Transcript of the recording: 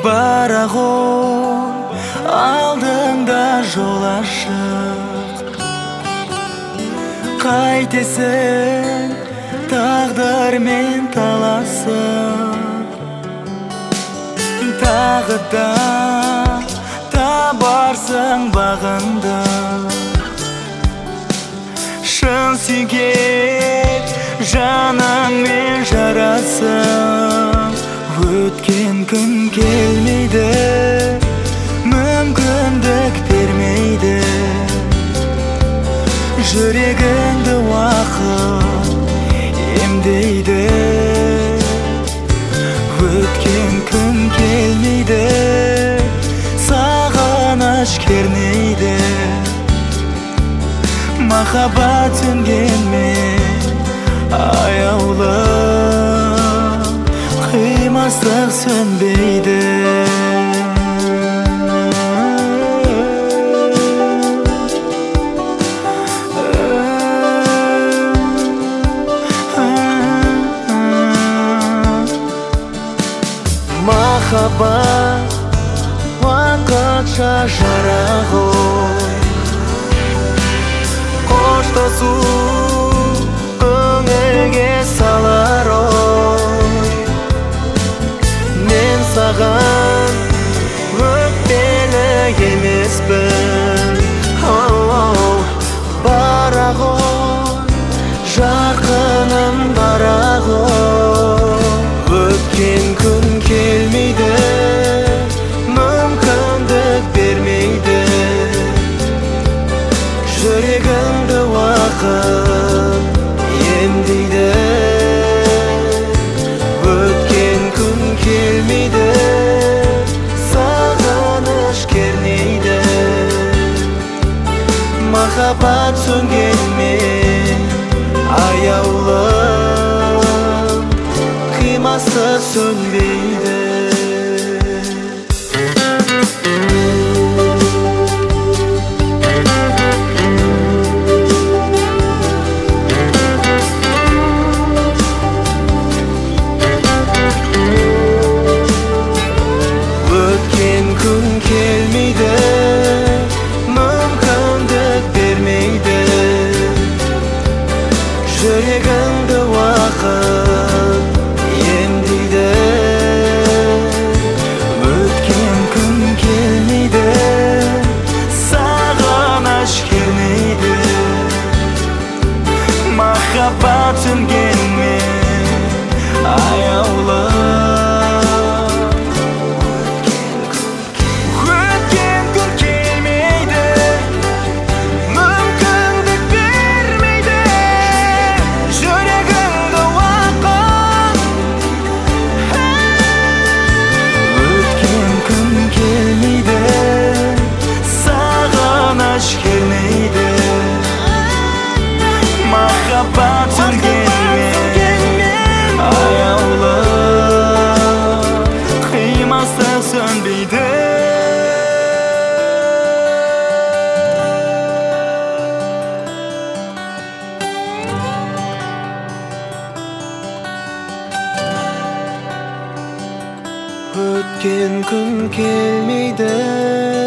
Барағон алдыңда жол ашық, қайтесің тағдырмен таласып, тағы да табарсың бағыңды. Шын сүйген жаныңмен жарасып, өткен күн келмейді, мүмкіндік бермейді. Жүрегіңді уақыт емдейді, өткен күн келмейді, сағыныш кернейді. Махаббат сөнгенмен аяулы, қимастық сөнбейді. Махаббат уақытша жарақ ой, қоштасу көңілге салар ой. Мен саған өкпелі емеспін, бірақ ой, жарқыным бірақ ой. Өткен күн келмейді, мүмкіндік бермейді. Жүрегіңді уақыт емдейді, өткен күн келмейді, сағыныш кернейді. Махаббат сөнгенмен аяулы, қимастық сөнбейді. Өткен күн келмейді, мүмкіндік бермейді. Жүрегіңді уақыт емдейді, өткен күн келмейді, сағыныш кернейді. Махаббат сөнгенмен аяулы, махаббат сөнгенмен аяулы, қимастық сөнбейді. Өткен күн келмейді,